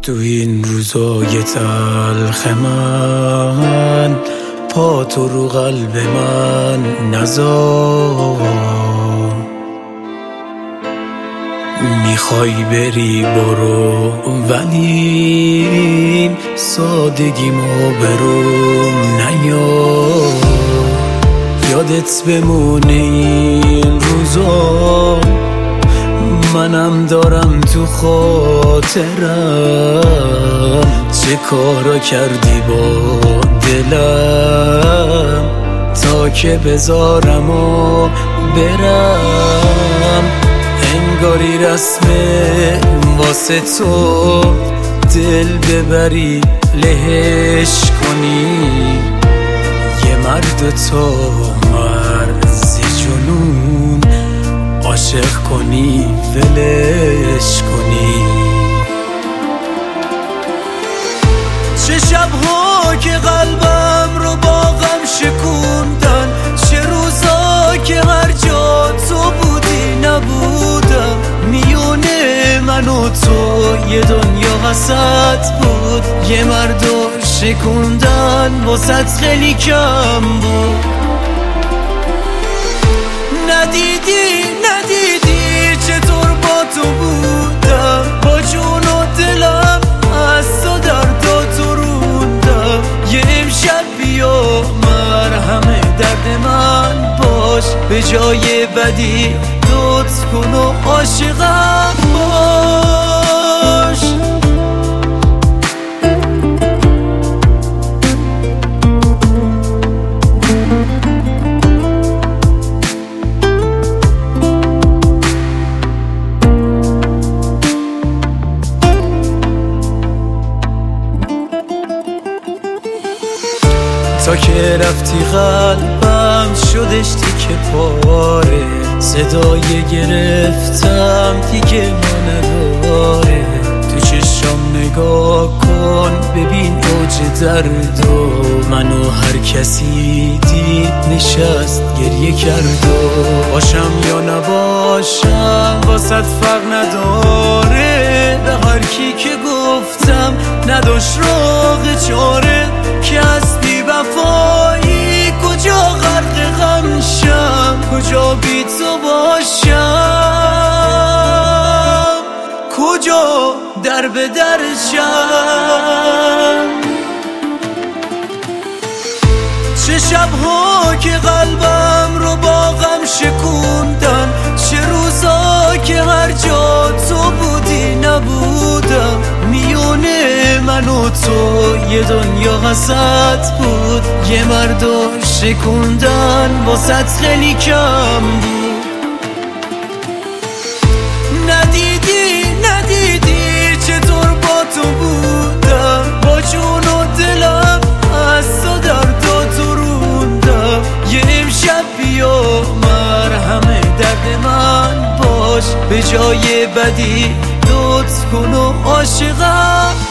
تو این روزای تلخ من پا تو رو قلب من نذار. میخوای بری برو ولی سادگیمو بروم نیار. یادت بمونه این روزا منم دارم تو خاطرم چه کارا کردی با دلم تا که بذارم و برم. انگاری رسمه واسه تو دل ببری لهش کنی. یه مرد تا مرز جنون عاشق کنی ولش کنی. چه شبها که قلبم رو با غم شکوندن، چه روزا که هر جا تو بودی نبودم. میونه من و تو یه دنیا وسط بود، یه مردو شکوندن واسط خیلی کم بود. ندیدی چطور با تو بودم، با جون و دلم از تو دردا تو روندم. یه امشب بیا مرهم درد من باش، به جای بدی لطف کن و عاشقم باش. تا که رفتی قلبم شدش تیکه پاره، صدای گرفتم دیگه ما نداره. تو چشم نگاه کن ببین اوج درد و منو هر کسی دید نشست گریه کرد. و باشم یا نباشم واسط فرق نداره، به هر کی که گفتم نداشت راه چاره. که از بی وفایی کجا غرق غم شم، کجا بی تو باشم، کجا در به در شم. چه شبها که قلبم رو با غم شکوندن، چه روزا که هر جا تو بودی نبودم. میونه من و تو یه دنیا وسط بود، یه مردو شکوندن واسط خیلی کم بود. ندیدی چطور با تو بودم، با جون و دلم از تو دردا تو روندم. یه امشب بیا مرهم درد من باش، به جای بدی لطف کن و عاشقم